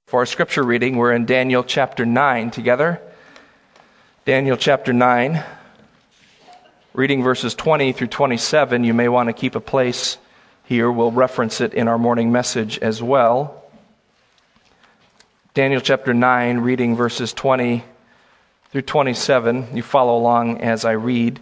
For our scripture reading, we're in Daniel chapter 9 together. Daniel chapter 9, reading verses 20 through 27. You may want to keep a place here. We'll reference it in our morning message as well. Daniel chapter 9, reading verses 20 through 27. You follow along as I read.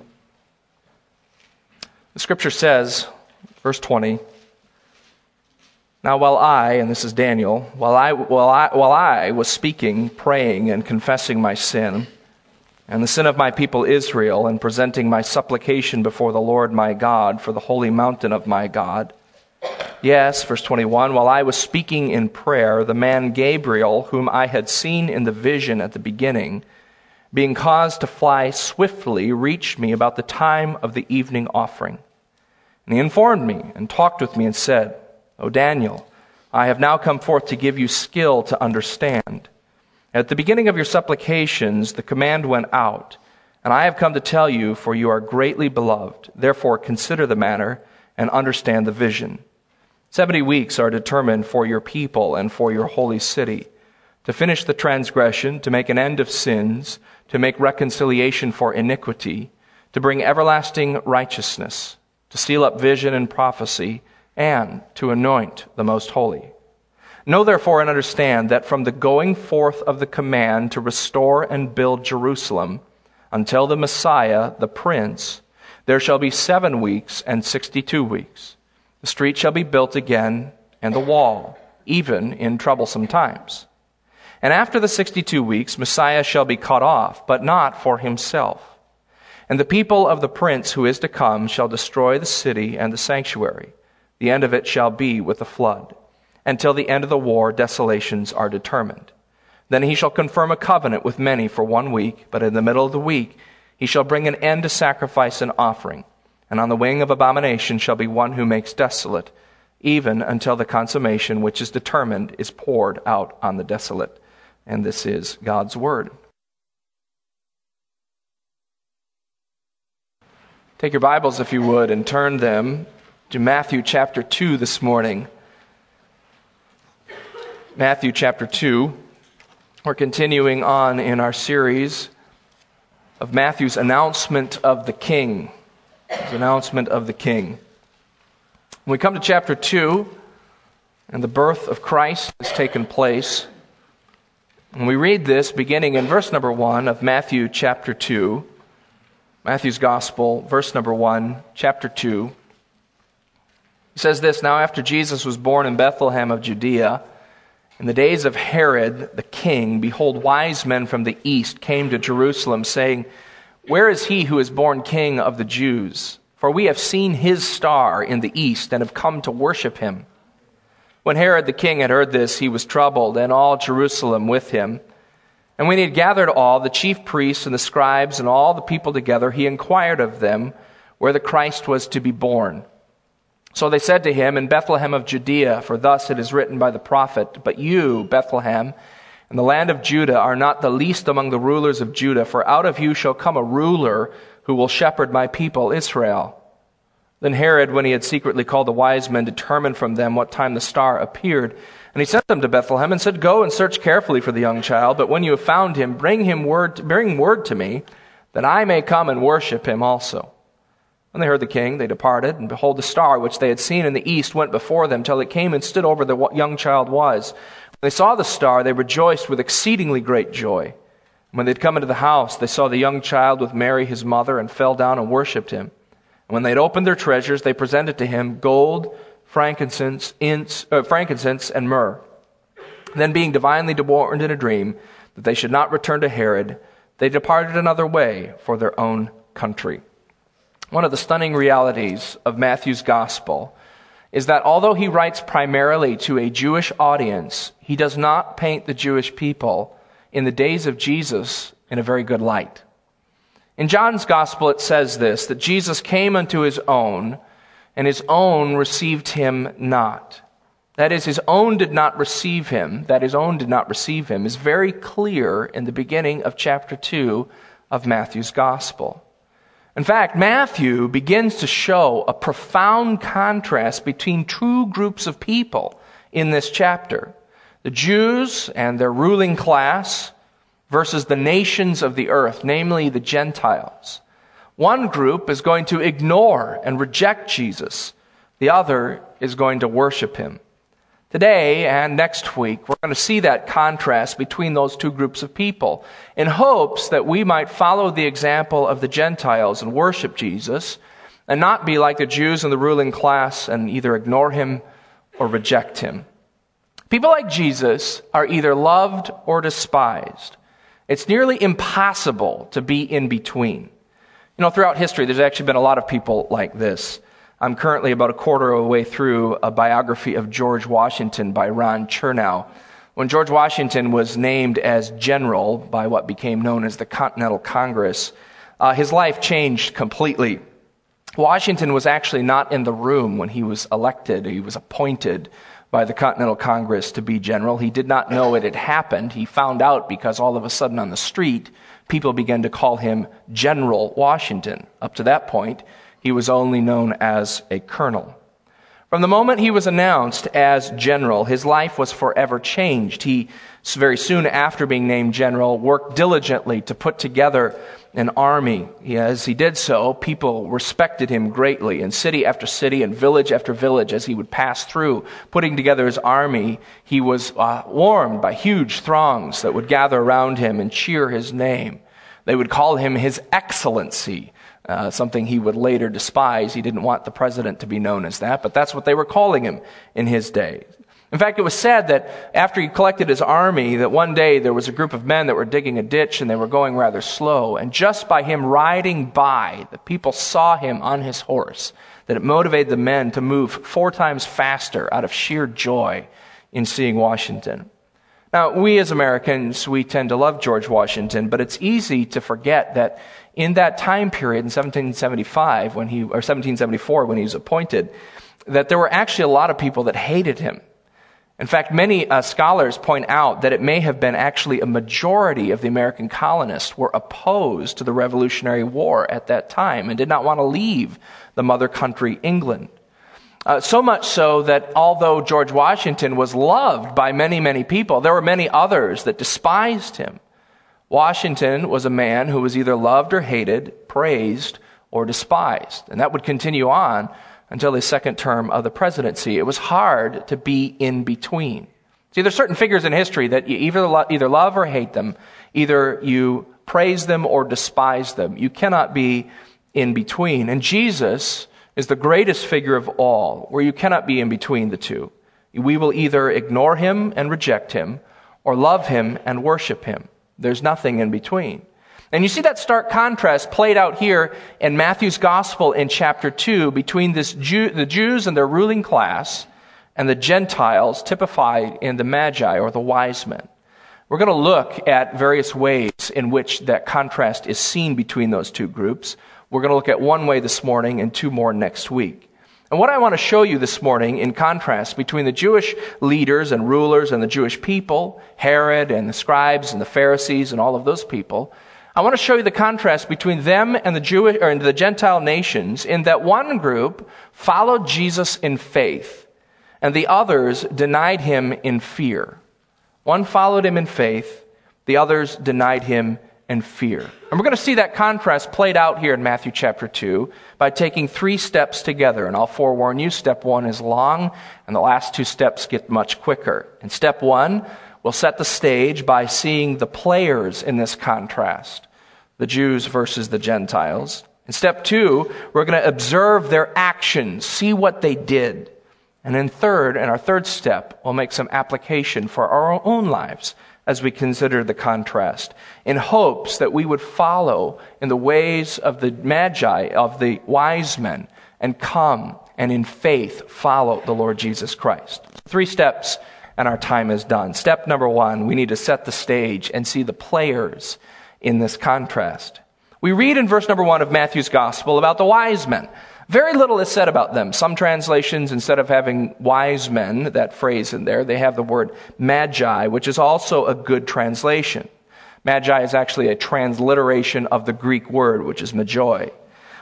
The scripture says, verse 20, "Now while I," and this is Daniel, while I was speaking, praying, and confessing my sin, and the sin of my people Israel, and presenting my supplication before the Lord my God for the holy mountain of my God. Yes, verse 21, "While I was speaking in prayer, the man Gabriel, whom I had seen in the vision at the beginning, being caused to fly swiftly, reached me about the time of the evening offering. And he informed me and talked with me and said, 'O Daniel, I have now come forth to give you skill to understand. At the beginning of your supplications, the command went out, and I have come to tell you, for you are greatly beloved. Therefore consider the matter and understand the vision. 70 weeks are determined for your people and for your holy city, to finish the transgression, to make an end of sins, to make reconciliation for iniquity, to bring everlasting righteousness, to seal up vision and prophecy, and to anoint the most holy. Know therefore and understand that from the going forth of the command to restore and build Jerusalem until the Messiah, the Prince, there shall be 7 weeks and 62 weeks. The street shall be built again, and the wall, even in troublesome times. And after the 62 weeks, Messiah shall be cut off, but not for himself. And the people of the Prince who is to come shall destroy the city and the sanctuary. The end of it shall be with a flood. Until the end of the war, desolations are determined. Then he shall confirm a covenant with many for 1 week, but in the middle of the week he shall bring an end to sacrifice and offering. And on the wing of abomination shall be one who makes desolate, even until the consummation which is determined is poured out on the desolate." And this is God's word. Take your Bibles, if you would, and turn them to Matthew chapter 2 this morning. Matthew chapter 2. We're continuing on in our series of Matthew's announcement of the King. His announcement of the King. When we come to chapter 2, and the birth of Christ has taken place, and we read this beginning in verse number 1 of Matthew chapter 2, Matthew's Gospel, verse number 1, chapter 2. He says this, "Now after Jesus was born in Bethlehem of Judea, in the days of Herod the king, behold, wise men from the east came to Jerusalem, saying, 'Where is he who is born King of the Jews? For we have seen his star in the east and have come to worship him.' When Herod the king had heard this, he was troubled, and all Jerusalem with him. And when he had gathered all, the chief priests and the scribes and all the people together, he inquired of them where the Christ was to be born. So they said to him, 'In Bethlehem of Judea, for thus it is written by the prophet, But you, Bethlehem, in the land of Judah, are not the least among the rulers of Judah, for out of you shall come a ruler who will shepherd my people Israel.' Then Herod, when he had secretly called the wise men, determined from them what time the star appeared. And he sent them to Bethlehem and said, 'Go and search carefully for the young child, but when you have found him, bring word to me, that I may come and worship him also.' When they heard the king, they departed, and behold, the star which they had seen in the east went before them, till it came and stood over the young child was. When they saw the star, they rejoiced with exceedingly great joy. And when they had come into the house, they saw the young child with Mary his mother, and fell down and worshipped him. And when they had opened their treasures, they presented to him gold, frankincense, and myrrh. Then being divinely warned in a dream that they should not return to Herod, they departed another way for their own country." One of the stunning realities of Matthew's gospel is that although he writes primarily to a Jewish audience, he does not paint the Jewish people in the days of Jesus in a very good light. In John's gospel it says this, that Jesus came unto his own, and his own received him not. That is, his own did not receive him, is very clear in the beginning of chapter 2 of Matthew's gospel. In fact, Matthew begins to show a profound contrast between two groups of people in this chapter. The Jews and their ruling class versus the nations of the earth, namely the Gentiles. One group is going to ignore and reject Jesus. The other is going to worship him. Today and next week, we're going to see that contrast between those two groups of people in hopes that we might follow the example of the Gentiles and worship Jesus and not be like the Jews and the ruling class and either ignore him or reject him. People like Jesus are either loved or despised. It's nearly impossible to be in between. Throughout history, there's actually been a lot of people like this. I'm currently about a quarter of the way through a biography of George Washington by Ron Chernow. When George Washington was named as general by what became known as the Continental Congress, his life changed completely. Washington was actually not in the room when he was elected. He was appointed by the Continental Congress to be general. He did not know it had happened. He found out because all of a sudden on the street, people began to call him General Washington. Up to that point, he was only known as a colonel. From the moment he was announced as general, his life was forever changed. He, very soon after being named general, worked diligently to put together an army. As he did so, people respected him greatly. In city after city and village after village, as he would pass through, putting together his army, he was warmed by huge throngs that would gather around him and cheer his name. They would call him His Excellency, something he would later despise. He didn't want the president to be known as that, but that's what they were calling him in his day. In fact, it was said that after he collected his army, that one day there was a group of men that were digging a ditch and they were going rather slow. And just by him riding by, the people saw him on his horse, that it motivated the men to move 4 times faster out of sheer joy in seeing Washington. Now, we as Americans, we tend to love George Washington, but it's easy to forget that in that time period in 1774 when he was appointed, that there were actually a lot of people that hated him. In fact, many scholars point out that it may have been actually a majority of the American colonists were opposed to the Revolutionary War at that time and did not want to leave the mother country, England. So much so that although George Washington was loved by many, many people, there were many others that despised him. Washington was a man who was either loved or hated, praised or despised. And that would continue on until his second term of the presidency. It was hard to be in between. See, there's certain figures in history that you either love or hate them. Either you praise them or despise them. You cannot be in between. And Jesus is the greatest figure of all, where you cannot be in between the two. We will either ignore him and reject him, or love him and worship him. There's nothing in between. And you see that stark contrast played out here in Matthew's Gospel in chapter 2 between the Jews and their ruling class and the Gentiles typified in the Magi or the wise men. We're going to look at various ways in which that contrast is seen between those two groups. We're going to look at one way this morning and 2 more next week. And what I want to show you this morning in contrast between the Jewish leaders and rulers and the Jewish people, Herod and the scribes and the Pharisees and all of those people, I want to show you the contrast between them and the Gentile nations in that one group followed Jesus in faith and the others denied him in fear. One followed him in faith, the others denied him in fear. And we're going to see that contrast played out here in Matthew chapter 2 by taking 3 steps together. And I'll forewarn you, step 1 is long and the last 2 steps get much quicker. In step 1, we'll set the stage by seeing the players in this contrast, the Jews versus the Gentiles. In step 2, we're going to observe their actions, see what they did. And in our third step, we'll make some application for our own lives as we consider the contrast, in hopes that we would follow in the ways of the Magi, of the wise men, and come and in faith follow the Lord Jesus Christ. 3 steps and our time is done. Step number 1, we need to set the stage and see the players in this contrast. We read in verse number 1 of Matthew's Gospel about the wise men. Very little is said about them. Some translations, instead of having wise men, that phrase in there, they have the word magi, which is also a good translation. Magi is actually a transliteration of the Greek word, which is magoi.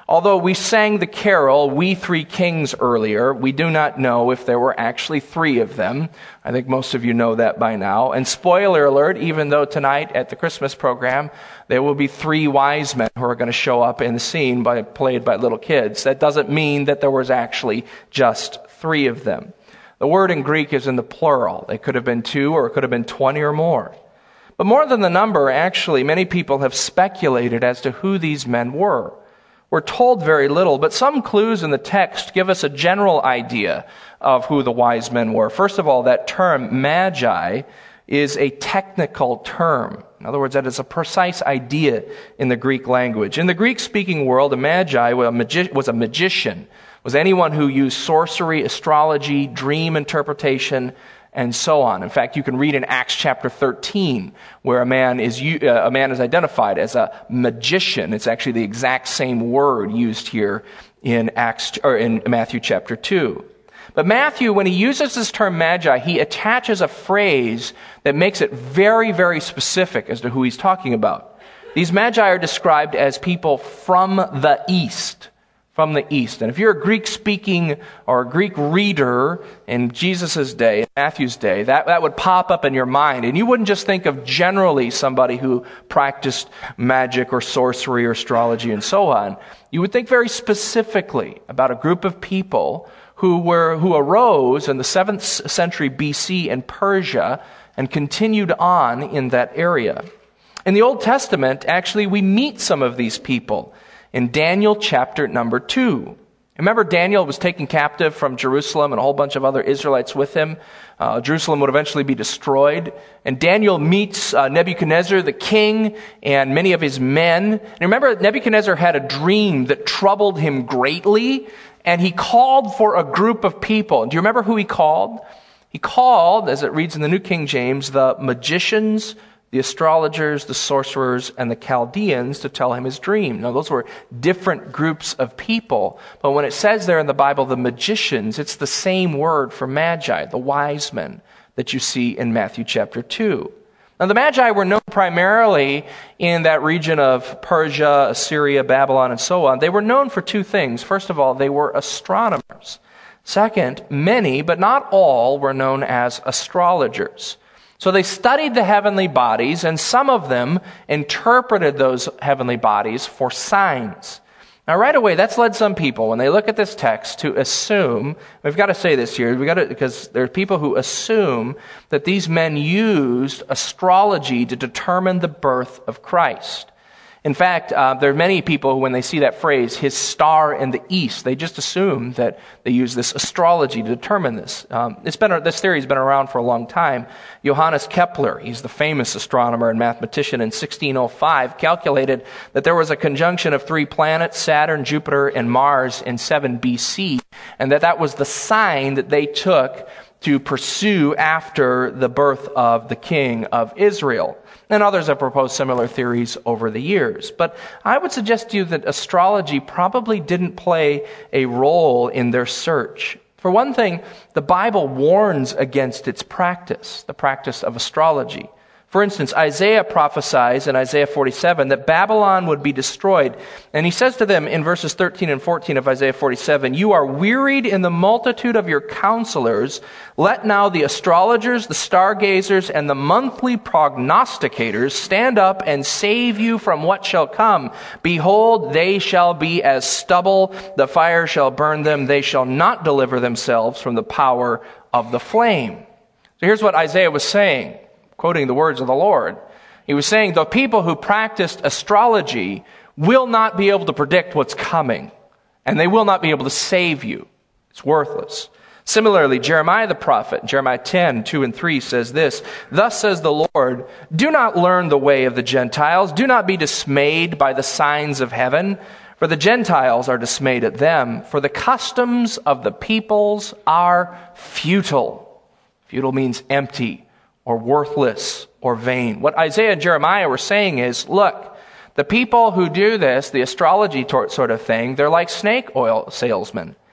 Although we sang the carol, We Three Kings, earlier, we do not know if there were actually three of them. I think most of you know that by now. And spoiler alert, even though tonight at the Christmas program, there will be three wise men who are going to show up in the scene played by little kids. That doesn't mean that there was actually just three of them. The word in Greek is in the plural. It could have been 2 or it could have been 20 or more. But more than the number, actually, many people have speculated as to who these men were. We're told very little, but some clues in the text give us a general idea of who the wise men were. First of all, that term, magi, is a technical term. In other words, that is a precise idea in the Greek language. In the Greek-speaking world, a magi was a magician, was anyone who used sorcery, astrology, dream interpretation, and so on. In fact, you can read in Acts chapter 13 where a man is identified as a magician. It's actually the exact same word used here in Matthew chapter 2. But Matthew, when he uses this term magi, he attaches a phrase that makes it very, very specific as to who he's talking about. These magi are described as people from the east. From the east. And if you're a Greek-speaking or a Greek reader in Jesus' day, in Matthew's day, that would pop up in your mind. And you wouldn't just think of generally somebody who practiced magic or sorcery or astrology and so on. You would think very specifically about a group of people who arose in the 7th century BC in Persia and continued on in that area. In the Old Testament, actually, we meet some of these people in Daniel chapter number 2. Remember, Daniel was taken captive from Jerusalem and a whole bunch of other Israelites with him. Jerusalem would eventually be destroyed. And Daniel meets Nebuchadnezzar, the king, and many of his men. And remember, Nebuchadnezzar had a dream that troubled him greatly, and he called for a group of people. Do you remember who he called? He called, as it reads in the New King James, the magicians, the astrologers, the sorcerers, and the Chaldeans to tell him his dream. Now, those were different groups of people. But when it says there in the Bible, the magicians, it's the same word for magi, the wise men that you see in Matthew chapter 2. Now, the magi were known primarily in that region of Persia, Assyria, Babylon, and so on. They were known for two things. First of all, they were astronomers. Second, many, but not all, were known as astrologers. So they studied the heavenly bodies, and some of them interpreted those heavenly bodies for signs. Now, right away, that's led some people, when they look at this text, to assume, we've got to say this here, because there are people who assume that these men used astrology to determine the birth of Christ. In fact, there are many people who, when they see that phrase, his star in the east, they just assume that they use this astrology to determine this. This theory has been around for a long time. Johannes Kepler, he's the famous astronomer and mathematician, in 1605, calculated that there was a conjunction of 3 planets, Saturn, Jupiter, and Mars, in 7 BC, and that was the sign that they took to pursue after the birth of the king of Israel. And others have proposed similar theories over the years. But I would suggest to you that astrology probably didn't play a role in their search. For one thing, the Bible warns against its practice, the practice of astrology. For instance, Isaiah prophesies in Isaiah 47 that Babylon would be destroyed. And he says to them in verses 13 and 14 of Isaiah 47, "You are wearied in the multitude of your counselors. Let now the astrologers, the stargazers, and the monthly prognosticators stand up and save you from what shall come. Behold, they shall be as stubble. The fire shall burn them. They shall not deliver themselves from the power of the flame." So here's what Isaiah was saying, quoting the words of the Lord. He was saying the people who practiced astrology will not be able to predict what's coming, and they will not be able to save you. It's worthless. Similarly, Jeremiah the prophet, Jeremiah 10, 2 and 3 says this, "Thus says the Lord, do not learn the way of the Gentiles. Do not be dismayed by the signs of heaven, for the Gentiles are dismayed at them, for the customs of the peoples are futile." Futile means empty, or worthless, or vain. What Isaiah and Jeremiah were saying is, look, the people who do this, the astrology sort of thing, they're like snake oil salesmen.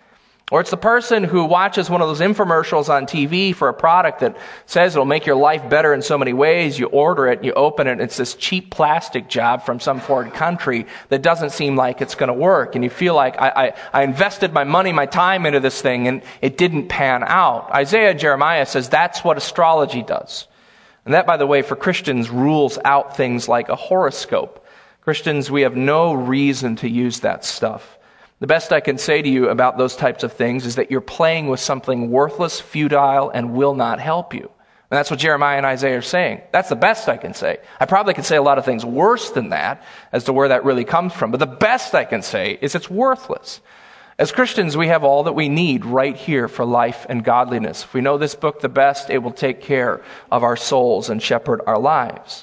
Or it's the person who watches one of those infomercials on TV for a product that says it'll make your life better in so many ways. You order it, you open it, and it's this cheap plastic job from some foreign country that doesn't seem like it's going to work. And you feel like, I invested my money, my time into this thing, and it didn't pan out. Isaiah and Jeremiah says that's what astrology does. And that, by the way, for Christians rules out things like a horoscope. Christians, we have no reason to use that stuff. The best I can say to you about those types of things is that you're playing with something worthless, futile, and will not help you. And that's what Jeremiah and Isaiah are saying. That's the best I can say. I probably could say a lot of things worse than that as to where that really comes from. But the best I can say is it's worthless. As Christians, we have all that we need right here for life and godliness. If we know this book the best, it will take care of our souls and shepherd our lives.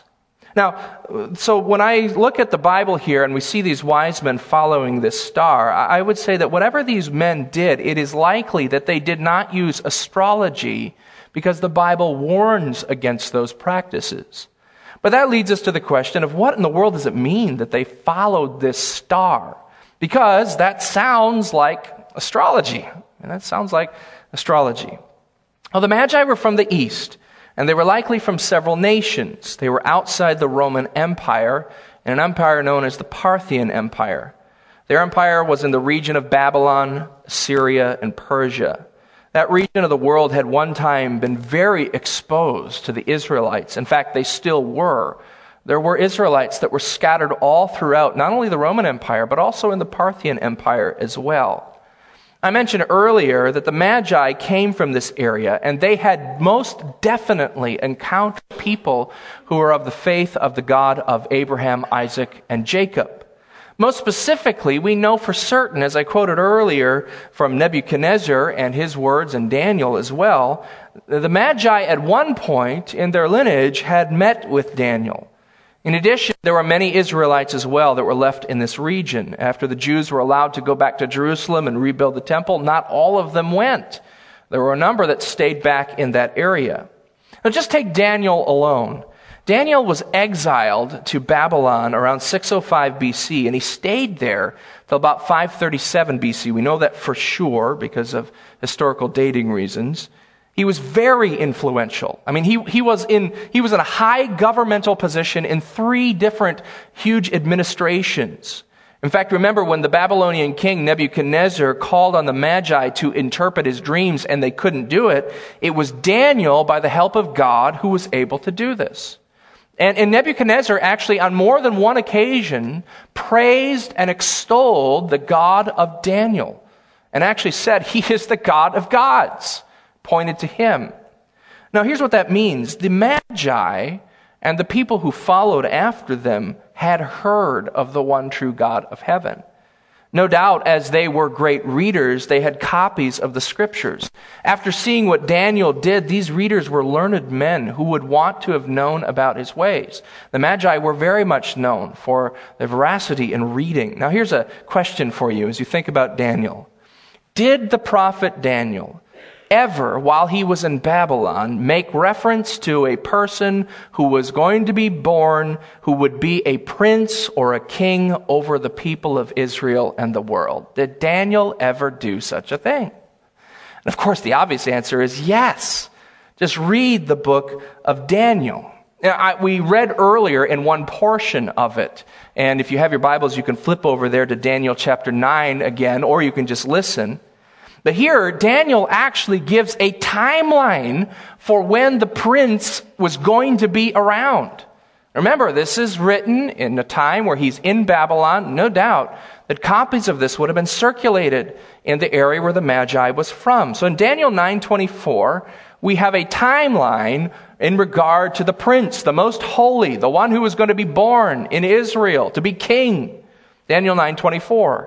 Now, so when I look at the Bible here and we see these wise men following this star, I would say that whatever these men did, it is likely that they did not use astrology because the Bible warns against those practices. But that leads us to the question of what in the world does it mean that they followed this star? Because that sounds like astrology. And that sounds like astrology. Well, the Magi were from the east. And they were likely from several nations. They were outside the Roman Empire, an empire known as the Parthian Empire. Their empire was in the region of Babylon, Syria, and Persia. That region of the world had one time been very exposed to the Israelites. In fact, they still were. There were Israelites that were scattered all throughout, not only the Roman Empire, but also in the Parthian Empire as well. I mentioned earlier that the Magi came from this area, and they had most definitely encountered people who were of the faith of the God of Abraham, Isaac, and Jacob. Most specifically, we know for certain, as I quoted earlier from Nebuchadnezzar and his words and Daniel as well, the Magi at one point in their lineage had met with Daniel. In addition, there were many Israelites as well that were left in this region. After the Jews were allowed to go back to Jerusalem and rebuild the temple, not all of them went. There were a number that stayed back in that area. Now just take Daniel alone. Daniel was exiled to Babylon around 605 BC, and he stayed there till about 537 BC. We know that for sure because of historical dating reasons. He was very influential. I mean, he was in a high governmental position in 3 different huge administrations. In fact, remember when the Babylonian king Nebuchadnezzar called on the Magi to interpret his dreams and they couldn't do it, it was Daniel, by the help of God, who was able to do this. And Nebuchadnezzar actually, on more than one occasion, praised and extolled the God of Daniel, and actually said, "He is the God of gods," pointed to him. Now here's what that means. The Magi and the people who followed after them had heard of the one true God of heaven. No doubt, as they were great readers, they had copies of the scriptures. After seeing what Daniel did, these readers were learned men who would want to have known about his ways. The Magi were very much known for their veracity in reading. Now here's a question for you as you think about Daniel. Did the prophet Daniel ever, while he was in Babylon, make reference to a person who was going to be born, who would be a prince or a king over the people of Israel and the world? Did Daniel ever do such a thing? And of course, the obvious answer is yes. Just read the book of Daniel. Now, we read earlier in one portion of it, and if you have your Bibles, you can flip over there to Daniel chapter 9 again, or you can just listen. But here, Daniel actually gives a timeline for when the prince was going to be around. Remember, this is written in a time where he's in Babylon. No doubt that copies of this would have been circulated in the area where the Magi was from. So in Daniel 9:24, we have a timeline in regard to the prince, the most holy, the one who was going to be born in Israel to be king. Daniel 9:24.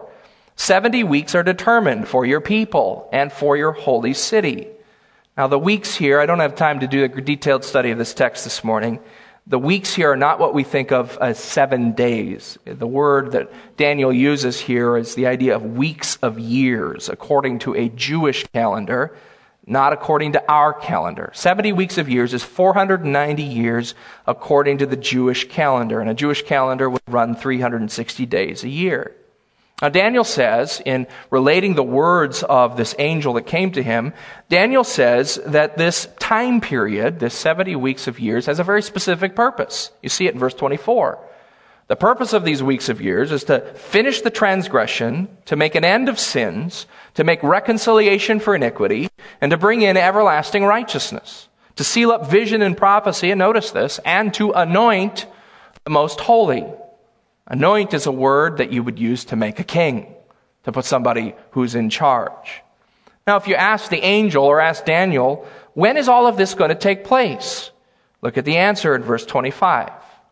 70 weeks are determined for your people and for your holy city. Now the weeks here, I don't have time to do a detailed study of this text this morning. The weeks here are not what we think of as 7 days. The word that Daniel uses here is the idea of weeks of years, according to a Jewish calendar, not according to our calendar. 70 weeks of years is 490 years according to the Jewish calendar, and a Jewish calendar would run 360 days a year. Now, Daniel says, in relating the words of this angel that came to him, Daniel says that this time period, this 70 weeks of years, has a very specific purpose. You see it in verse 24. The purpose of these weeks of years is to finish the transgression, to make an end of sins, to make reconciliation for iniquity, and to bring in everlasting righteousness, to seal up vision and prophecy, and notice this, and to anoint the most holy. Anoint is a word that you would use to make a king, to put somebody who's in charge. Now, if you ask the angel or ask Daniel, when is all of this going to take place? Look at the answer in verse 25.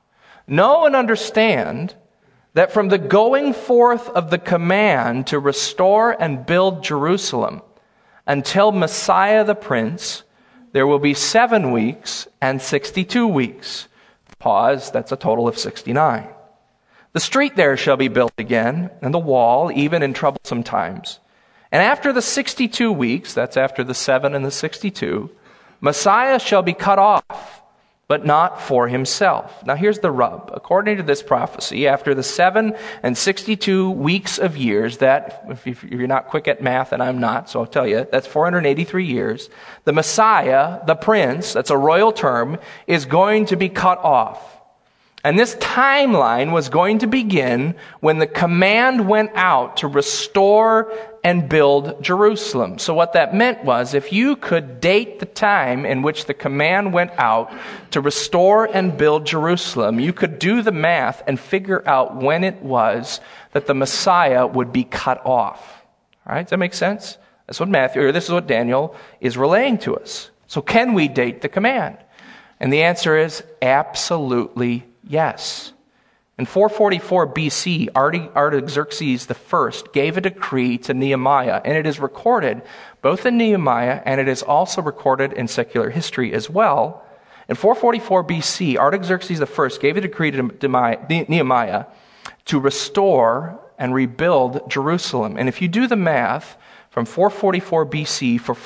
Know and understand that from the going forth of the command to restore and build Jerusalem until Messiah the Prince, there will be 7 weeks and 62 weeks. Pause, that's a total of 69. The street there shall be built again, and the wall, even in troublesome times. And after the 62 weeks, that's after the 7 and the 62, Messiah shall be cut off, but not for himself. Now here's the rub. According to this prophecy, after the 7 and 62 weeks of years, that, if you're not quick at math, and I'm not, so I'll tell you, that's 483 years, the Messiah, the Prince, that's a royal term, is going to be cut off. And this timeline was going to begin when the command went out to restore and build Jerusalem. So what that meant was, if you could date the time in which the command went out to restore and build Jerusalem, you could do the math and figure out when it was that the Messiah would be cut off. All right, does that make sense? That's what this is what Daniel is relaying to us. So can we date the command? And the answer is absolutely yes. In 444 BC, Artaxerxes I gave a decree to Nehemiah, and it is recorded both in Nehemiah and it is also recorded in secular history as well. In 444 BC, Artaxerxes I gave a decree to Nehemiah to restore and rebuild Jerusalem. And if you do the math, from 444 BC for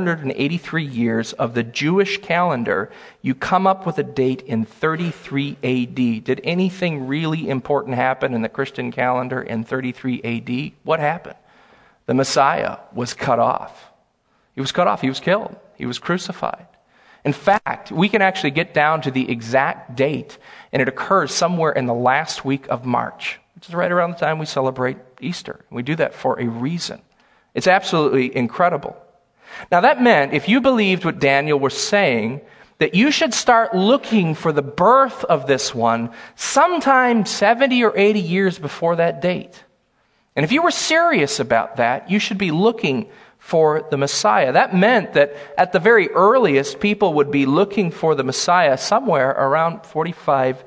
483 years of the Jewish calendar, you come up with a date in 33 AD. Did anything really important happen in the Christian calendar in 33 AD? What happened? The Messiah was cut off. He was cut off. He was killed. He was crucified. In fact, we can actually get down to the exact date, and it occurs somewhere in the last week of March, which is right around the time we celebrate Easter. We do that for a reason. It's absolutely incredible. Now that meant, if you believed what Daniel was saying, that you should start looking for the birth of this one sometime 70 or 80 years before that date. And if you were serious about that, you should be looking for the Messiah. That meant that at the very earliest, people would be looking for the Messiah somewhere around 45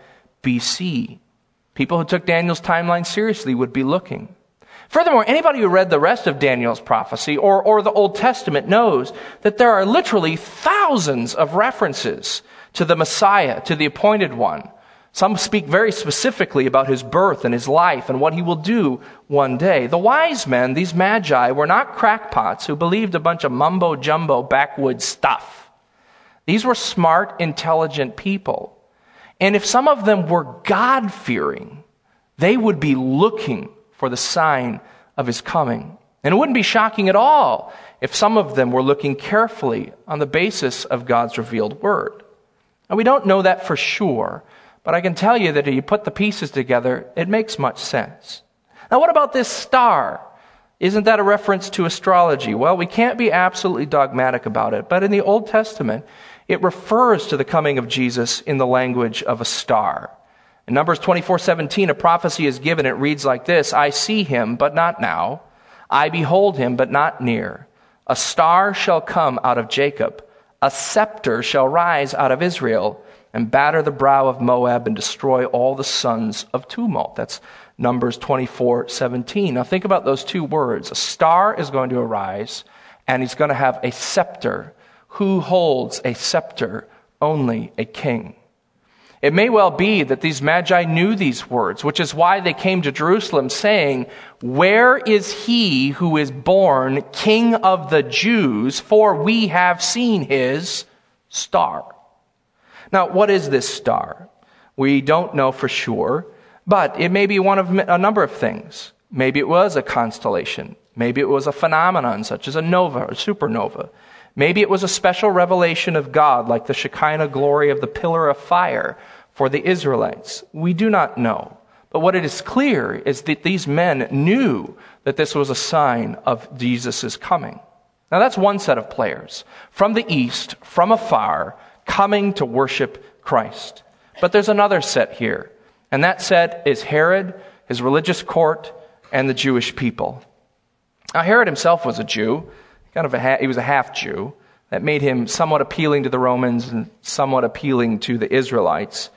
BC. People who took Daniel's timeline seriously would be looking. Furthermore, anybody who read the rest of Daniel's prophecy or the Old Testament knows that there are literally thousands of references to the Messiah, to the appointed one. Some speak very specifically about his birth and his life and what he will do one day. The wise men, these magi, were not crackpots who believed a bunch of mumbo-jumbo backwoods stuff. These were smart, intelligent people. And if some of them were God-fearing, they would be looking for the sign of his coming. And it wouldn't be shocking at all if some of them were looking carefully on the basis of God's revealed word. Now, we don't know that for sure, but I can tell you that if you put the pieces together, it makes much sense. Now, what about this star? Isn't that a reference to astrology? Well, we can't be absolutely dogmatic about it, but in the Old Testament, it refers to the coming of Jesus in the language of a star. In Numbers 24:17, a prophecy is given. It reads like this: I see him, but not now. I behold him, but not near. A star shall come out of Jacob. A scepter shall rise out of Israel and batter the brow of Moab and destroy all the sons of tumult. That's Numbers 24:17. Now think about those two words. A star is going to arise, and he's going to have a scepter. Who holds a scepter? Only a king. It may well be that these magi knew these words, which is why they came to Jerusalem saying, where is he who is born King of the Jews? For we have seen his star. Now, what is this star? We don't know for sure, but it may be one of a number of things. Maybe it was a constellation. Maybe it was a phenomenon such as a nova or supernova. Maybe it was a special revelation of God like the Shekinah glory of the pillar of fire for the Israelites. We do not know. But what it is clear is that these men knew that this was a sign of Jesus' coming. Now that's one set of players. From the east, from afar, coming to worship Christ. But there's another set here. And that set is Herod, his religious court, and the Jewish people. Now Herod himself was a Jew. He was a half-Jew. That made him somewhat appealing to the Romans and somewhat appealing to the Israelites.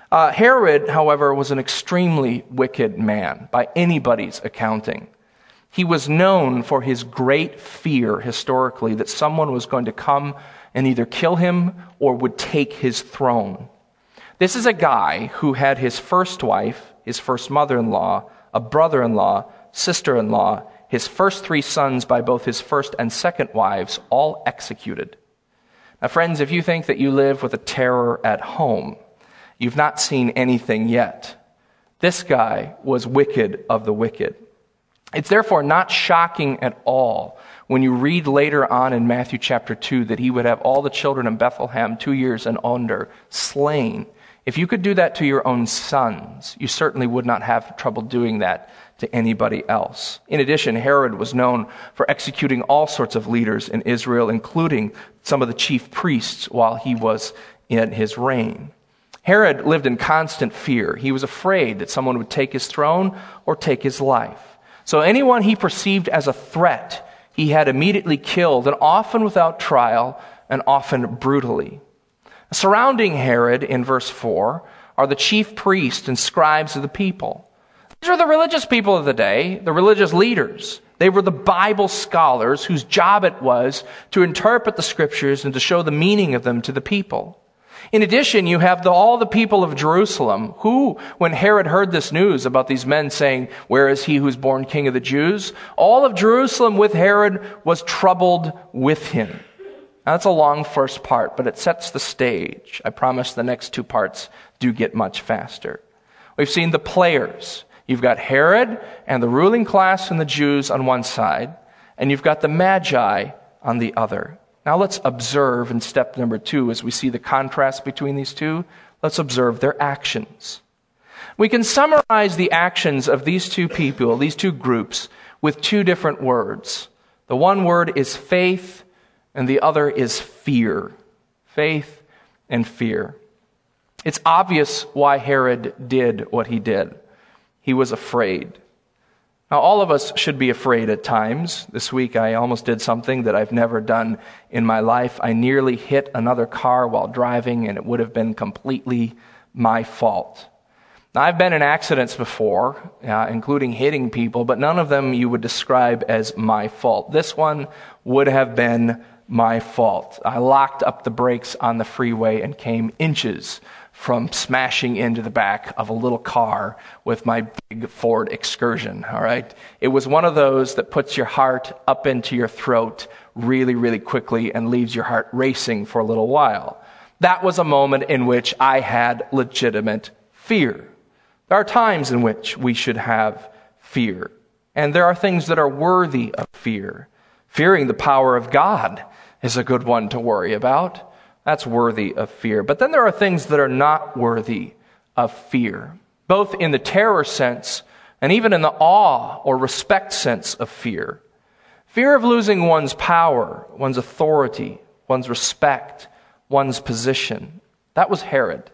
Herod, however, was an extremely wicked man by anybody's accounting. He was known for his great fear historically that someone was going to come and either kill him or would take his throne. This is a guy who had his first wife, his first mother-in-law, a brother-in-law, sister-in-law, his first 3 sons by both his first and second wives, all executed. Now, friends, if you think that you live with a terror at home, you've not seen anything yet. This guy was wicked of the wicked. It's therefore not shocking at all when you read later on in Matthew chapter 2 that he would have all the children in Bethlehem 2 years and under slain. If you could do that to your own sons, you certainly would not have trouble doing that to anybody else. In addition, Herod was known for executing all sorts of leaders in Israel, including some of the chief priests while he was in his reign. Herod lived in constant fear. He was afraid that someone would take his throne or take his life. So anyone he perceived as a threat, he had immediately killed, and often without trial, and often brutally. Surrounding Herod, in verse 4, are the chief priests and scribes of the people. These are the religious people of the day, the religious leaders. They were the Bible scholars whose job it was to interpret the scriptures and to show the meaning of them to the people. In addition, you have all the people of Jerusalem who, when Herod heard this news about these men saying, "Where is he who's born king of the Jews?" all of Jerusalem with Herod was troubled with him. Now, that's a long first part, but it sets the stage. I promise the next 2 parts do get much faster. We've seen the players. You've got Herod and the ruling class and the Jews on one side, and you've got the Magi on the other. Now let's observe in step number 2, as we see the contrast between these two, let's observe their actions. We can summarize the actions of these two people, these two groups, with 2 different words. The one word is faith, and the other is fear. Faith and fear. It's obvious why Herod did what he did. He was afraid. Now, all of us should be afraid at times. This week, I almost did something that I've never done in my life. I nearly hit another car while driving, and it would have been completely my fault. Now, I've been in accidents before, including hitting people, but none of them you would describe as my fault. This one would have been my fault. I locked up the brakes on the freeway and came inches from smashing into the back of a little car with my big Ford Excursion, all right? It was one of those that puts your heart up into your throat really, really quickly and leaves your heart racing for a little while. That was a moment in which I had legitimate fear. There are times in which we should have fear, and there are things that are worthy of fear. Fearing the power of God is a good one to worry about. That's worthy of fear. But then there are things that are not worthy of fear, both in the terror sense and even in the awe or respect sense of fear. Fear of losing one's power, one's authority, one's respect, one's position. That was Herod.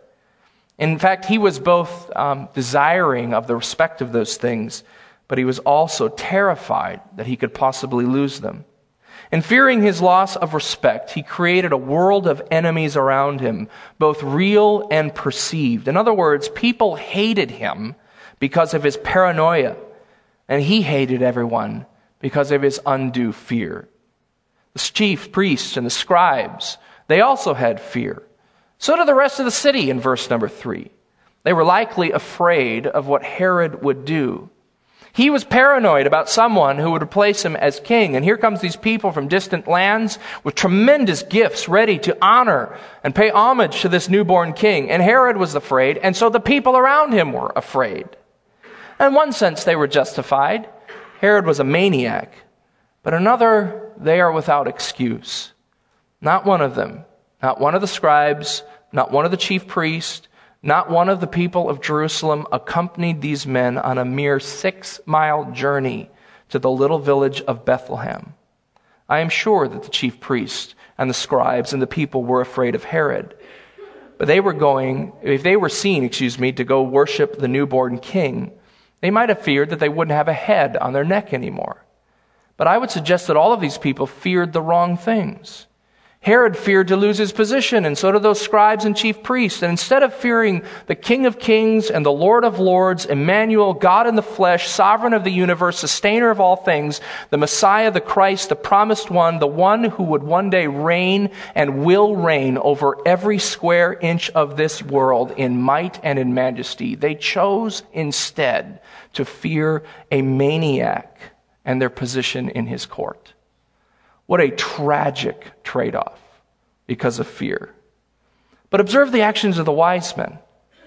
In fact, he was both desiring of the respect of those things, but he was also terrified that he could possibly lose them. And fearing his loss of respect, he created a world of enemies around him, both real and perceived. In other words, people hated him because of his paranoia, and he hated everyone because of his undue fear. The chief priests and the scribes, they also had fear. So did the rest of the city in verse number 3. They were likely afraid of what Herod would do. He was paranoid about someone who would replace him as king. And here comes these people from distant lands with tremendous gifts ready to honor and pay homage to this newborn king. And Herod was afraid, and so the people around him were afraid. In one sense, they were justified. Herod was a maniac. But in another, they are without excuse. Not one of them, not one of the scribes, not one of the chief priests, not one of the people of Jerusalem accompanied these men on a mere 6-mile journey to the little village of Bethlehem. I am sure that the chief priests and the scribes and the people were afraid of Herod. But if they were seen, to go worship the newborn king, they might have feared that they wouldn't have a head on their neck anymore. But I would suggest that all of these people feared the wrong things. Herod feared to lose his position, and so did those scribes and chief priests. And instead of fearing the King of Kings and the Lord of Lords, Emmanuel, God in the flesh, sovereign of the universe, sustainer of all things, the Messiah, the Christ, the promised one, the one who would one day reign and will reign over every square inch of this world in might and in majesty, they chose instead to fear a maniac and their position in his court. What a tragic trade-off because of fear. But observe the actions of the wise men.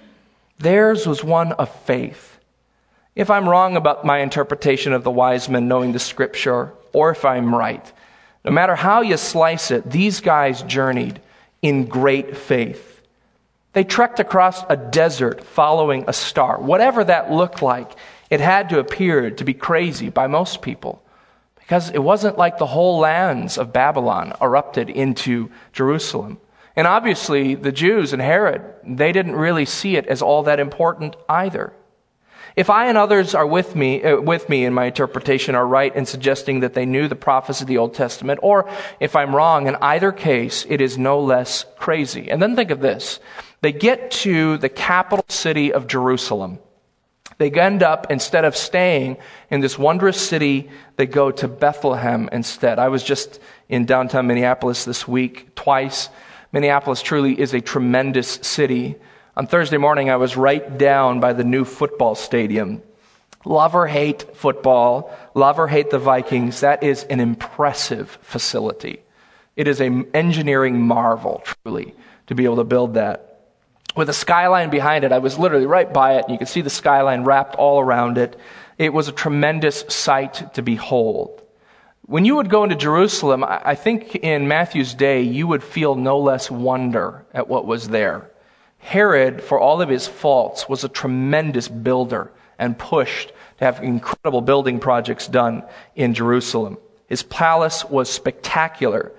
Theirs was one of faith. If I'm wrong about my interpretation of the wise men knowing the scripture, or if I'm right, no matter how you slice it, these guys journeyed in great faith. They trekked across a desert following a star. Whatever that looked like, it had to appear to be crazy by most people. Because it wasn't like the whole lands of Babylon erupted into Jerusalem. And obviously, the Jews and Herod, they didn't really see it as all that important either. If I and others are with me in my interpretation are right in suggesting that they knew the prophets of the Old Testament, or if I'm wrong, in either case, it is no less crazy. And then think of this. They get to the capital city of Jerusalem. They end up, instead of staying in this wondrous city, they go to Bethlehem instead. I was just in downtown Minneapolis this week, twice. Minneapolis truly is a tremendous city. On Thursday morning, I was right down by the new football stadium. Love or hate football, love or hate the Vikings, that is an impressive facility. It is an engineering marvel, truly, to be able to build that. With a skyline behind it, I was literally right by it, and you could see the skyline wrapped all around it. It was a tremendous sight to behold. When you would go into Jerusalem, I think in Matthew's day, you would feel no less wonder at what was there. Herod, for all of his faults, was a tremendous builder and pushed to have incredible building projects done in Jerusalem. His palace was spectacular.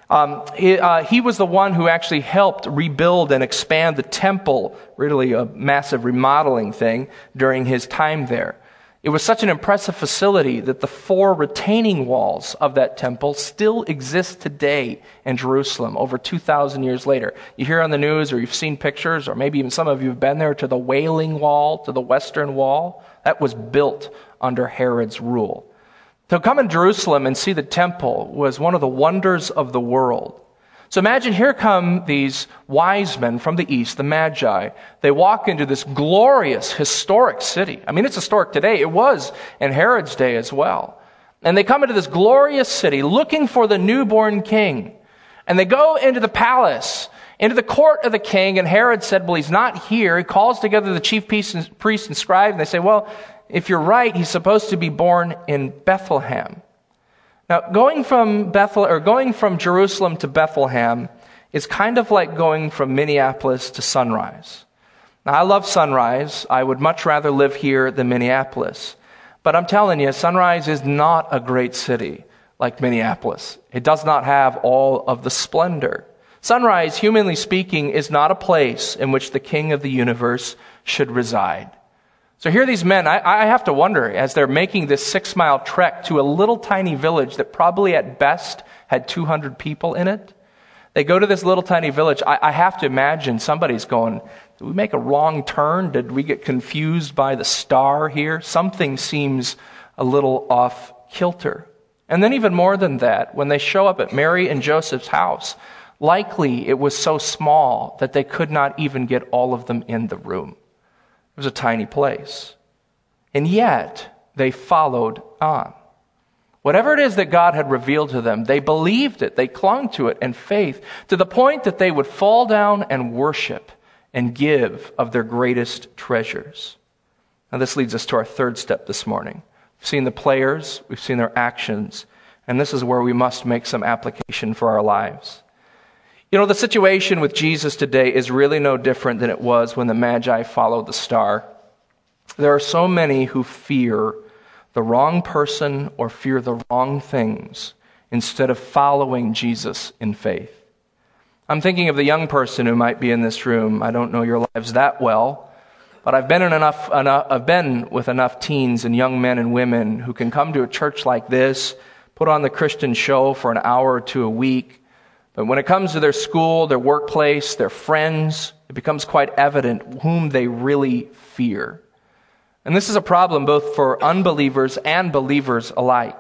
He was the one who actually helped rebuild and expand the temple, really a massive remodeling thing, during his time there. It was such an impressive facility that the 4 retaining walls of that temple still exist today in Jerusalem, over 2,000 years later. You hear on the news, or you've seen pictures, or maybe even some of you have been there, to the Wailing Wall, to the Western Wall. That was built under Herod's rule. To come in Jerusalem and see the temple was one of the wonders of the world. So imagine, here come these wise men from the east, the Magi. They walk into this glorious, historic city. I mean, it's historic today. It was in Herod's day as well. And they come into this glorious city looking for the newborn king. And they go into the palace, into the court of the king, and Herod said, well, he's not here. He calls together the chief priests and scribes, and they say, well, if you're right, he's supposed to be born in Bethlehem. Now, going from Jerusalem to Bethlehem is kind of like going from Minneapolis to Sunrise. Now, I love Sunrise. I would much rather live here than Minneapolis. But I'm telling you, Sunrise is not a great city like Minneapolis. It does not have all of the splendor. Sunrise, humanly speaking, is not a place in which the King of the universe should reside. So here these men, I have to wonder, as they're making this 6-mile trek to a little tiny village that probably at best had 200 people in it. They go to this little tiny village. I have to imagine somebody's going, did we make a wrong turn? Did we get confused by the star here? Something seems a little off kilter. And then even more than that, when they show up at Mary and Joseph's house, likely it was so small that they could not even get all of them in the room. It was a tiny place. And yet, they followed on. Whatever it is that God had revealed to them, they believed it, they clung to it in faith, to the point that they would fall down and worship and give of their greatest treasures. Now this leads us to our third step this morning. We've seen the players, we've seen their actions, and this is where we must make some application for our lives. You know, the situation with Jesus today is really no different than it was when the Magi followed the star. There are so many who fear the wrong person or fear the wrong things instead of following Jesus in faith. I'm thinking of the young person who might be in this room. I don't know your lives that well, but I've been with enough teens and young men and women who can come to a church like this, put on the Christian show for an hour or two a week, but when it comes to their school, their workplace, their friends, it becomes quite evident whom they really fear. And this is a problem both for unbelievers and believers alike.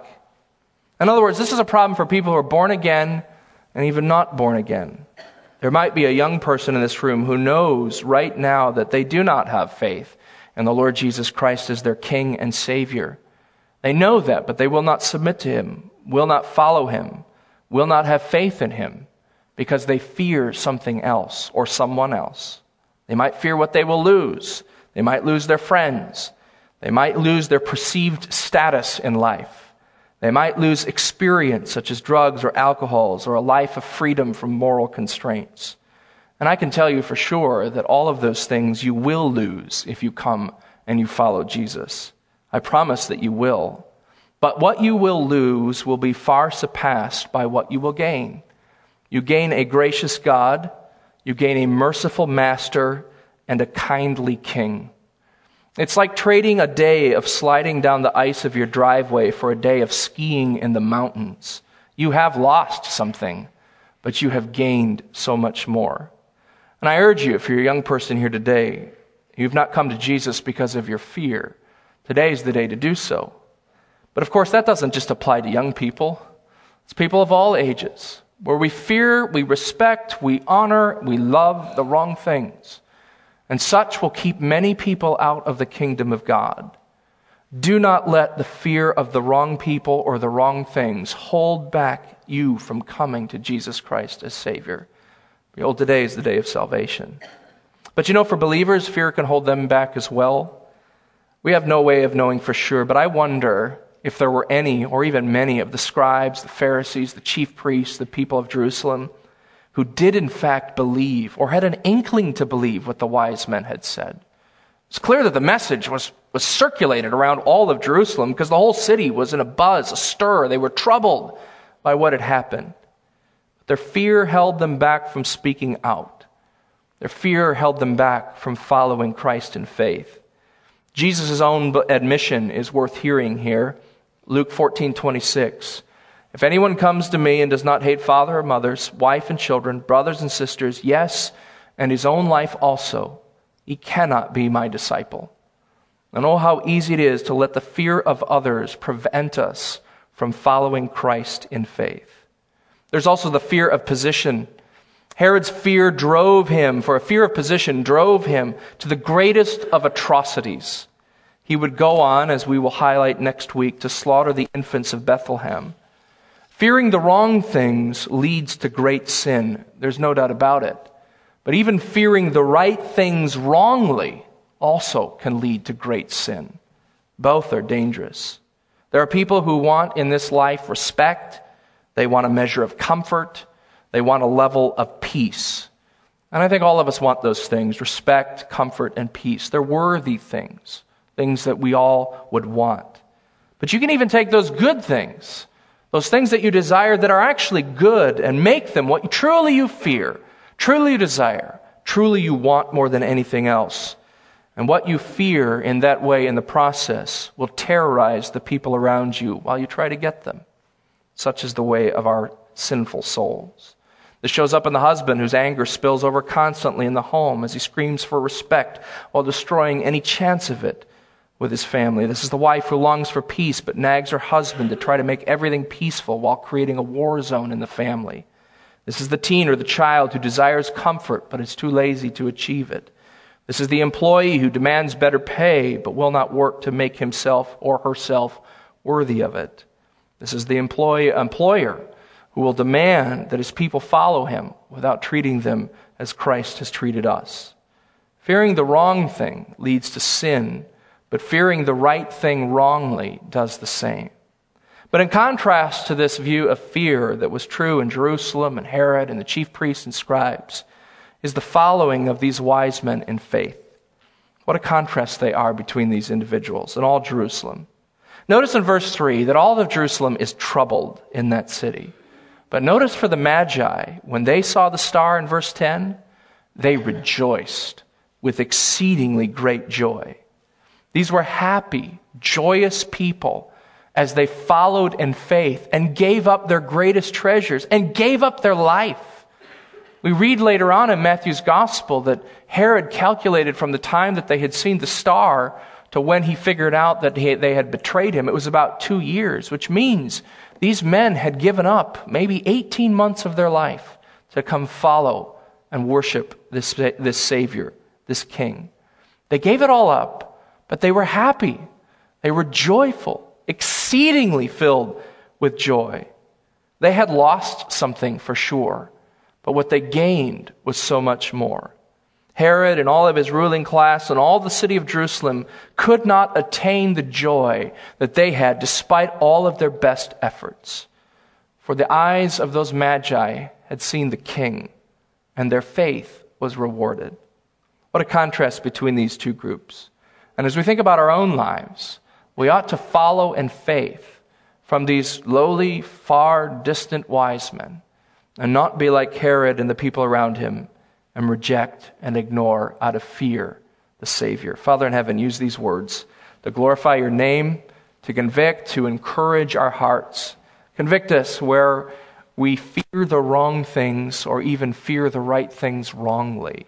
In other words, this is a problem for people who are born again and even not born again. There might be a young person in this room who knows right now that they do not have faith in the Lord Jesus Christ as their King and Savior. They know that, but they will not submit to Him, will not follow Him, will not have faith in Him because they fear something else or someone else. They might fear what they will lose. They might lose their friends. They might lose their perceived status in life. They might lose experience such as drugs or alcohols or a life of freedom from moral constraints. And I can tell you for sure that all of those things you will lose if you come and you follow Jesus. I promise that you will. But what you will lose will be far surpassed by what you will gain. You gain a gracious God, you gain a merciful master, and a kindly king. It's like trading a day of sliding down the ice of your driveway for a day of skiing in the mountains. You have lost something, but you have gained so much more. And I urge you, if you're a young person here today, you've not come to Jesus because of your fear, today is the day to do so. But of course, that doesn't just apply to young people. It's people of all ages, where we fear, we respect, we honor, we love the wrong things. And such will keep many people out of the kingdom of God. Do not let the fear of the wrong people or the wrong things hold back you from coming to Jesus Christ as Savior. Behold, today is the day of salvation. But you know, for believers, fear can hold them back as well. We have no way of knowing for sure, but I wonder if there were any or even many of the scribes, the Pharisees, the chief priests, the people of Jerusalem, who did in fact believe or had an inkling to believe what the wise men had said. It's clear that the message was circulated around all of Jerusalem because the whole city was in a buzz, a stir. They were troubled by what had happened. Their fear held them back from speaking out. Their fear held them back from following Christ in faith. Jesus' own admission is worth hearing here. Luke 14:26. If anyone comes to me and does not hate father or mothers, wife and children, brothers and sisters, yes, and his own life also, he cannot be my disciple. And oh, how easy it is to let the fear of others prevent us from following Christ in faith. There's also the fear of position. Herod's fear drove him, for a fear of position drove him to the greatest of atrocities. He would go on, as we will highlight next week, to slaughter the infants of Bethlehem. Fearing the wrong things leads to great sin. There's no doubt about it. But even fearing the right things wrongly also can lead to great sin. Both are dangerous. There are people who want in this life respect. They want a measure of comfort. They want a level of peace. And I think all of us want those things, respect, comfort, and peace. They're worthy things, things that we all would want. But you can even take those good things, those things that you desire that are actually good, and make them what truly you fear, truly you desire, truly you want more than anything else. And what you fear in that way in the process will terrorize the people around you while you try to get them. Such is the way of our sinful souls. This shows up in the husband whose anger spills over constantly in the home as he screams for respect while destroying any chance of it with his family. This is the wife who longs for peace but nags her husband to try to make everything peaceful while creating a war zone in the family. This is the teen or the child who desires comfort but is too lazy to achieve it. This is the employee who demands better pay but will not work to make himself or herself worthy of it. This is the employer who will demand that his people follow him without treating them as Christ has treated us. Fearing the wrong thing leads to sin, but fearing the right thing wrongly does the same. But in contrast to this view of fear that was true in Jerusalem and Herod and the chief priests and scribes is the following of these wise men in faith. What a contrast they are between these individuals and all Jerusalem. Notice in verse 3 that all of Jerusalem is troubled in that city. But notice for the Magi, when they saw the star in verse 10, they rejoiced with exceedingly great joy. These were happy, joyous people as they followed in faith and gave up their greatest treasures and gave up their life. We read later on in Matthew's gospel that Herod calculated from the time that they had seen the star to when he figured out that they had betrayed him. It was about 2 years, which means these men had given up maybe 18 months of their life to come follow and worship this Savior, this King. They gave it all up, but they were happy. They were joyful, exceedingly filled with joy. They had lost something for sure, but what they gained was so much more. Herod and all of his ruling class and all the city of Jerusalem could not attain the joy that they had despite all of their best efforts. For the eyes of those Magi had seen the King, and their faith was rewarded. What a contrast between these two groups. And as we think about our own lives, we ought to follow in faith from these lowly, far distant wise men and not be like Herod and the people around him and reject and ignore out of fear the Savior. Father in heaven, use these words to glorify your name, to convict, to encourage our hearts. Convict us where we fear the wrong things or even fear the right things wrongly.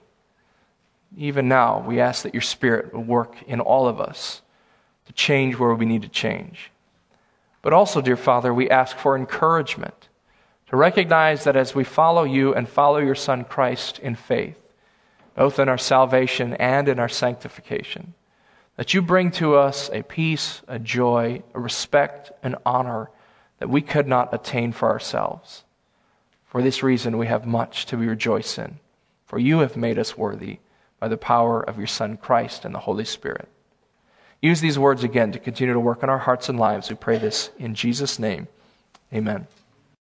Even now, we ask that your Spirit will work in all of us to change where we need to change. But also, dear Father, we ask for encouragement to recognize that as we follow you and follow your Son Christ in faith, both in our salvation and in our sanctification, that you bring to us a peace, a joy, a respect, an honor that we could not attain for ourselves. For this reason, we have much to rejoice in, for you have made us worthy by the power of your Son Christ and the Holy Spirit. Use these words again to continue to work in our hearts and lives. We pray this in Jesus' name. Amen.